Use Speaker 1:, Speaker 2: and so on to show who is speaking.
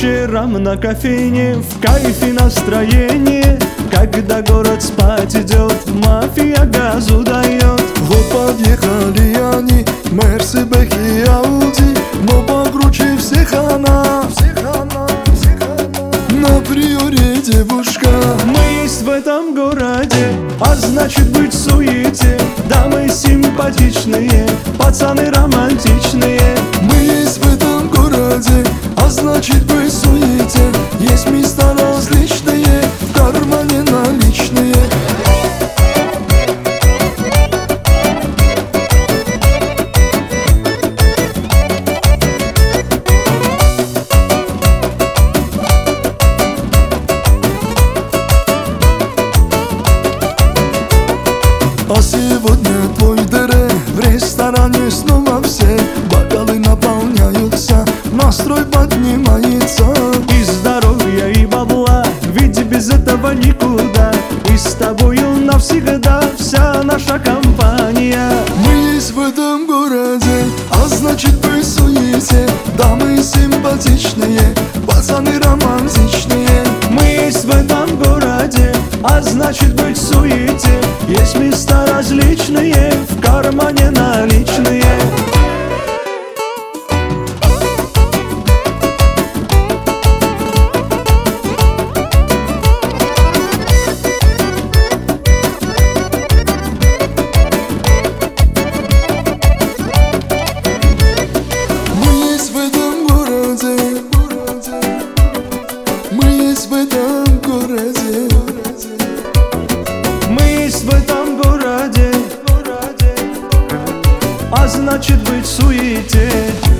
Speaker 1: вечерам на кофейне, в кайфе настроение. Когда город спать идет, мафия газу дает.
Speaker 2: Вот подъехали они, Мерсы, Бэхи и Ауди, но покруче всех она, на приоре девушка.
Speaker 1: Мы есть в этом городе, а значит быть в суете. Дамы симпатичные, пацаны романтичные.
Speaker 2: Мы есть в этом городе, а значит быть в суете. Есть места различные, в кармане наличные. А сегодня твой ДР, в ресторане снова все бокалы наполняются, настрой поднимается.
Speaker 1: И здоровья, и бабла, ведь без этого никуда. И с тобою навсегда вся наша компания.
Speaker 2: Мы есть в этом городе, а значит быть в суете. Дамы симпатичные, пацаны романтичные.
Speaker 1: Мы есть в этом городе, а значит быть в суете. Есть места различные, в кармане наличные.
Speaker 2: Мы есть в этом городе, мы есть в этом городе.
Speaker 1: Мы есть в этом городе, а значит быть в суете.